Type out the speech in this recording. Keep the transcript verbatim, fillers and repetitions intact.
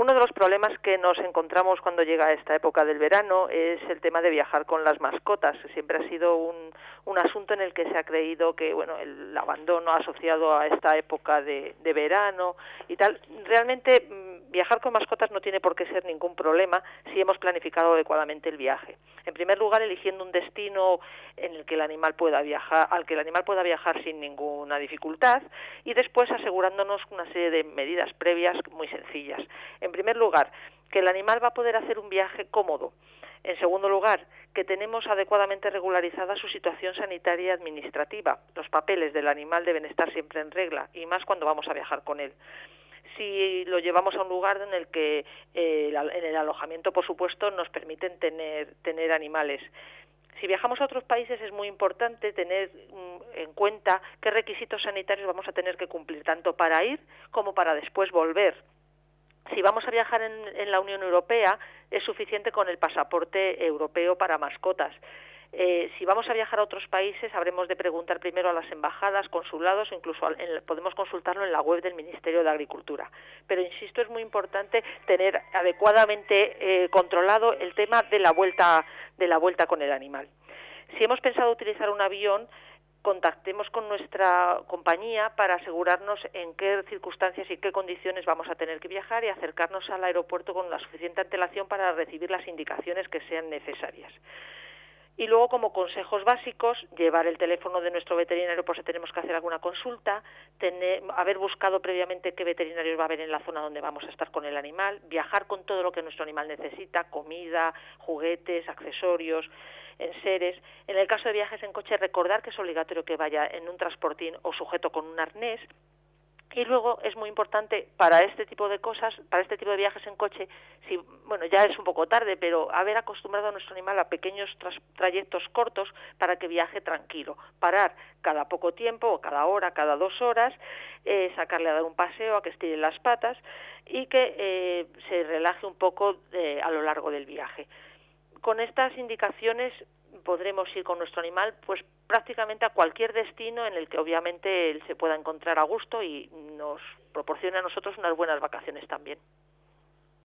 Uno de los problemas que nos encontramos cuando llega esta época del verano es el tema de viajar con las mascotas. Siempre ha sido un, un asunto en el que se ha creído que, bueno, el abandono asociado a esta época de, de verano y tal. Realmente viajar con mascotas no tiene por qué ser ningún problema si hemos planificado adecuadamente el viaje. En primer lugar, eligiendo un destino en el que el animal pueda viajar, al que el animal pueda viajar sin ninguna dificultad, y después asegurándonos una serie de medidas previas muy sencillas. En primer lugar, que el animal va a poder hacer un viaje cómodo. En segundo lugar, que tenemos adecuadamente regularizada su situación sanitaria y administrativa. Los papeles del animal deben estar siempre en regla, y más cuando vamos a viajar con él. Si lo llevamos a un lugar en el que eh, en el alojamiento, por supuesto, nos permiten tener, tener animales. Si viajamos a otros países es muy importante tener en cuenta qué requisitos sanitarios vamos a tener que cumplir, tanto para ir como para después volver. Si vamos a viajar en, en la Unión Europea, es suficiente con el pasaporte europeo para mascotas. Eh, si vamos a viajar a otros países, habremos de preguntar primero a las embajadas, consulados, o incluso en, podemos consultarlo en la web del Ministerio de Agricultura. Pero, insisto, es muy importante tener adecuadamente eh, controlado el tema de la vuelta, de la vuelta con el animal. Si hemos pensado utilizar un avión, contactemos con nuestra compañía para asegurarnos en qué circunstancias y qué condiciones vamos a tener que viajar y acercarnos al aeropuerto con la suficiente antelación para recibir las indicaciones que sean necesarias. Y luego, como consejos básicos, llevar el teléfono de nuestro veterinario por si tenemos que hacer alguna consulta, tener, haber buscado previamente qué veterinarios va a haber en la zona donde vamos a estar con el animal, viajar con todo lo que nuestro animal necesita, comida, juguetes, accesorios, enseres. En el caso de viajes en coche, recordar que es obligatorio que vaya en un transportín o sujeto con un arnés. Y luego es muy importante para este tipo de cosas, para este tipo de viajes en coche, si, bueno, ya es un poco tarde, pero haber acostumbrado a nuestro animal a pequeños tras, trayectos cortos para que viaje tranquilo. Parar cada poco tiempo, o cada hora, cada dos horas, eh, sacarle a dar un paseo, a que estire las patas y que eh, se relaje un poco eh, a lo largo del viaje. Con estas indicaciones podremos ir con nuestro animal pues prácticamente a cualquier destino en el que obviamente él se pueda encontrar a gusto y nos proporcione a nosotros unas buenas vacaciones también.